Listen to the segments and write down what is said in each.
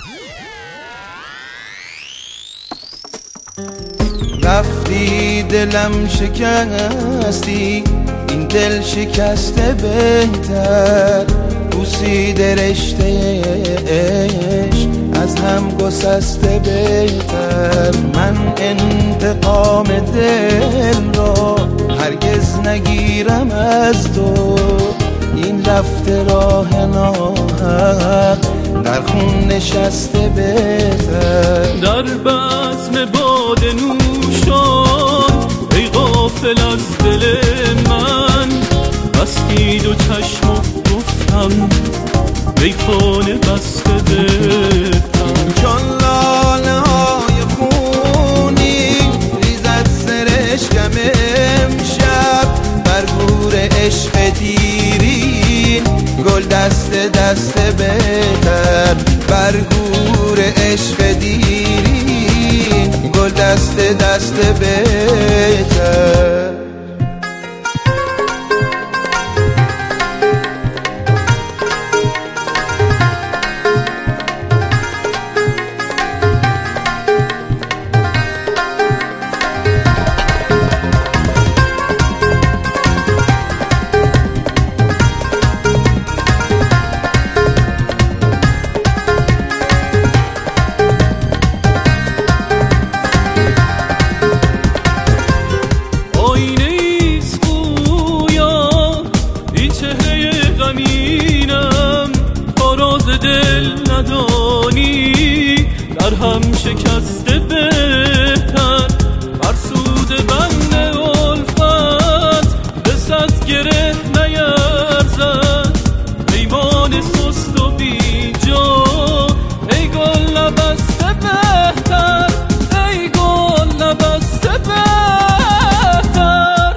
رفتی دلم شکستی، این دل شکسته بهتر، بوسیده رشته عشق از هم گسسته بهتر. من انتقام دل را هرگز نگیرم از تو، این رفته راه ناحق در خون نشسته بهتر. در بزم باده نوشان ای غافل از دل من، بستی دو چشم و گفتم میخانه بسته بهتر. چون لاله های خونی ریزد سرشکم امشب، بر گور عشق دیرین گل دست دست بهتر. بر گور عشق دیرین گل دست دست بهتر. دل ندانی در هم شکسته بهتر، فرسود بند الفت به صد گره نیرزد. پیمان سست و بیجا ای گل نبسته بهتر، ای گل نبسته بهتر.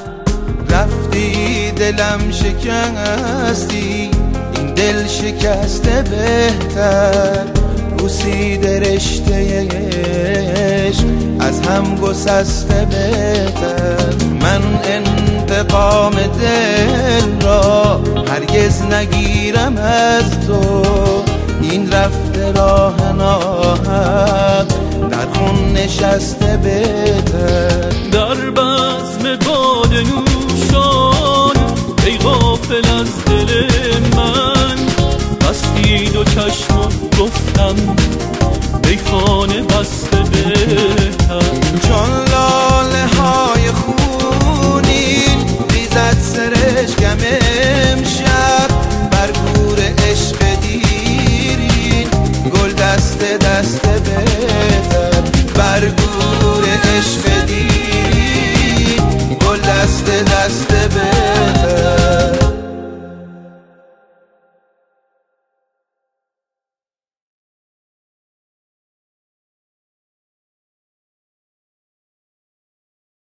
رفتی دلم شکستی، دل شکسته بهتر، بوسیده رشته عشق از هم گسسته بهتر. من انتقام دل را هرگز نگیرم از تو، این رفته راه ناحق در خون نشسته بهتر. در بزم باده نوشان ای غافل از دل من، بستی دو چشم و گفتم میخانه بسته بهتر. چون لاله های خونین ریزد سرشکم امشب، بر گور عشق دیرین گل دست دست بهتر. بر گور عشق دیرین گل دست دست بهتر.